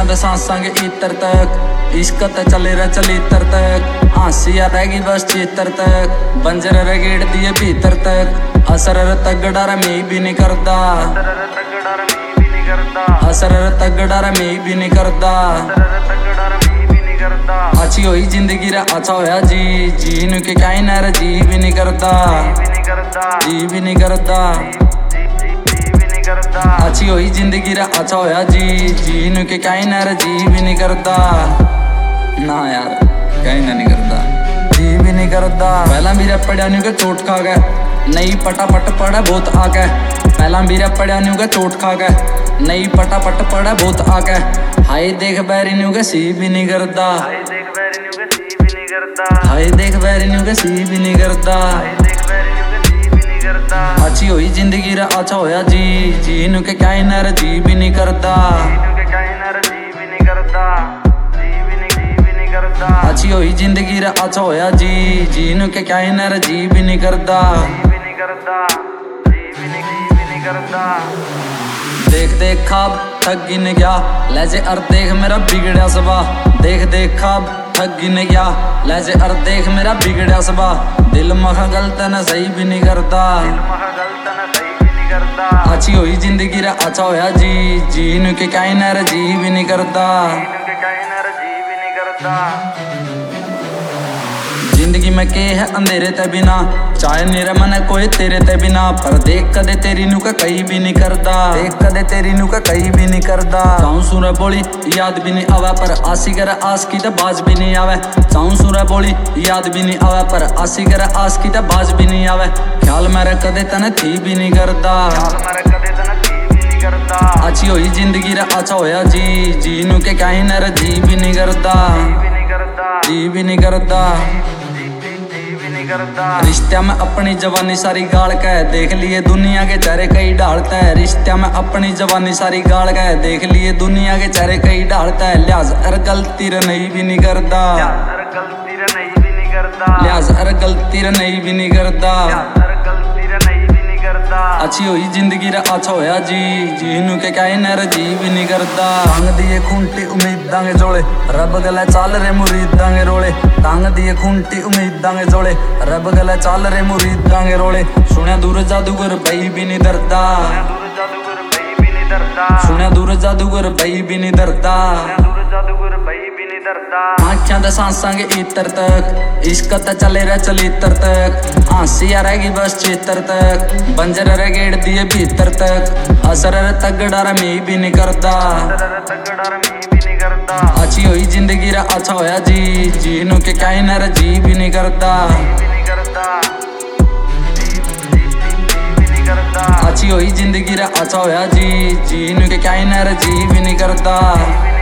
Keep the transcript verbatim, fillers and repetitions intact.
दे सांसां के इतर तक इश्क ते चले रे चलीतर तक हासिया रहेगी बस चितर तक बंजर रे गेड़ दिए भीतर तक असर रे तगड़ा रे मी भी नहीं करदा असर रे तगड़ा रे मी भी नहीं करदा अच्छी होई जिंदगी रे अच्छा होया जी जीन के काई ना रे जी भी नहीं करदा जी भी नहीं करदा अच्छी होई जिंदगी रे अच्छा होया जी जीन के काई ना रे जी भी नहीं करदा ना यार काई ना नहीं करदा जी भी नहीं करदा पहला मेरा पढ़िया न्यू के चोट खा गए नहीं पटापट पड़ा बहुत आ गए पहला मेरा पढ़िया न्यू के चोट खा गए नहीं पटापट पड़ा बहुत आ गए हाय देख बैरी न्यू के सी भी नहीं करदा हाय देख बैरी न्यू के सी भी नहीं करदा अच्छी होई जिंदगी रे अच्छा होया जी जीन के काई ना रे जी भी नहीं करदा अच्छी होई जिंदगी रे अच्छा होया जी जीन के काई ना रे जी भी नहीं करदा देख देख खाब थक गिन गया लहजे अर देख मेरा बिगड़या सबा देख देख खाब थक गिन गया लहजे अर देख मेरा बिगड़या सबा दिल मखा गलत न सही भी नहीं करता अच्छी होई जिंदगी रे अच्छा होया जी जीन के काई ना रे जी भी नहीं करता जिंदगी में के है अंधेरे ते बिना चाहे मेरा मन है कोई तेरे ते बिना पर देख कदे तेरी नु का कहीं भी नहीं करदा देख कदे तेरी नु का कहीं भी नहीं करदा चाहूं सुरा बोली याद भी नहीं आवे पर आसी करे आस की ते बाज भी नहीं आवे चाहूं सुरा बोली याद भी नहीं आवे पर आसी करे आस की ते बाज भी नहीं आवे ख्याल मेरा कदे तने थी भी नहीं करदा अच्छी होई जिंदगी रे अच्छा होया जी जीनू के काई ना रे जी भी नहीं करदा जी भी नहीं करदा रिश्ता में अपनी जवानी सारी गाड़ के देख लिए दुनिया के चेहरे कई ढालता है रिश्ता में अपनी जवानी सारी गाड़ के देख लिए दुनिया के चेहरे कई ढालता है लिहाज अर गलती रे नहीं भी नहीं करदा लिहाज अर गलती रे नहीं भी नहीं करदा अच्छी होई जिंदगी रे अच्छा होया जी जीनू के काई ना रे जी भी नहीं करदा टांग दिए खूंटी उम्मीदां के जोड़े रब गले चाल रे मुरीदां के रोले टांग दिए खूंटी उम्मीदां के जोड़े रब गले चाल रे मुरीदां के रोले सुनिया दूर जादूगर भाई भी नहीं डरदा सुनिया दूर जादूगर भाई भी नहीं डरदा आँखियां दे सांसां के इतर तक इश्क ते चले रे चलीतर तक हासिया रहेगी बस चितर तक बंजर रे गेड़ दिए भीतर तक असर रे तगड़ा रे मी भी नहीं करदा अच्छी होई जिंदगी रे अच्छा होया जी जीनू के काई ना रे जी भी नहीं करदा अच्छी होई जिंदगी रे अच्छा होया जी जीनू के काई ना रे जी भी नहीं करदा।